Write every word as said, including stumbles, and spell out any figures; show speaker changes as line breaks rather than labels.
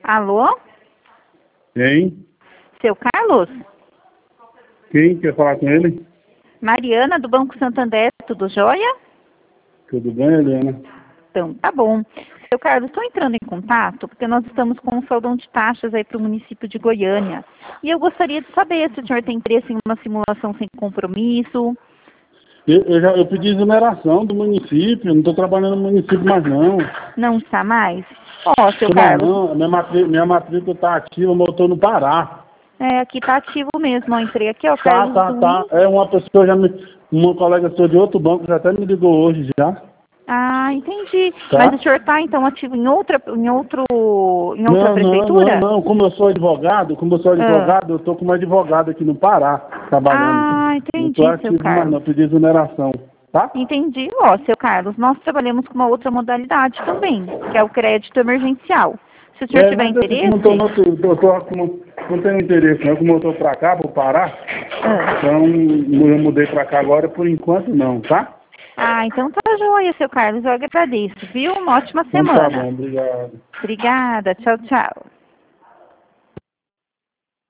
Alô?
Quem?
Seu Carlos?
Quem quer falar com ele?
Mariana, do Banco Santander, tudo jóia?
Tudo bem, Helena?
Então, tá bom. Seu Carlos, estou entrando em contato porque nós estamos com um saldão de taxas aí para o município de Goiânia. E eu gostaria de saber se o senhor tem interesse em uma simulação sem compromisso.
Eu, eu já eu pedi exoneração do município, não estou trabalhando no município mais não.
Não está mais? Ó, seu
Tô mais
Carlos,
não, minha matrícula, minha matrícula está ativa, mas eu estou no Pará.
é, aqui tá ativo mesmo. Eu entrei aqui, ó,
Tá,
Carlos
tá, tá.
Dum.
É uma pessoa já me. Uma colega sua de outro banco já até me ligou hoje já.
Ah, entendi.
Tá?
Mas o senhor está, então, ativo em outra, em outro, em outra
Não, não, não,
prefeitura?
não. Como eu sou advogado, como eu sou
Ah.
advogado, eu estou como advogado aqui no Pará, trabalhando.
Ah,
Não estou
entendi, seu
ativo mais
Carlos.
não, pedi exoneração. Tá?
Entendi. Ó, seu Carlos, nós trabalhamos com uma outra modalidade também, que é o crédito emergencial. Se o senhor
É,
tiver
mas eu
interesse...
não tô, não tô, tô, tô como, não tenho interesse, não. Como eu tô pra cá, pro Pará,
Ah.
então eu mudei pra cá agora, por enquanto não, tá?
ah, então tá joia, seu Carlos. Eu agradeço, viu? Uma ótima
Então tá
semana.
bom, obrigado.
Obrigada. Tchau, tchau.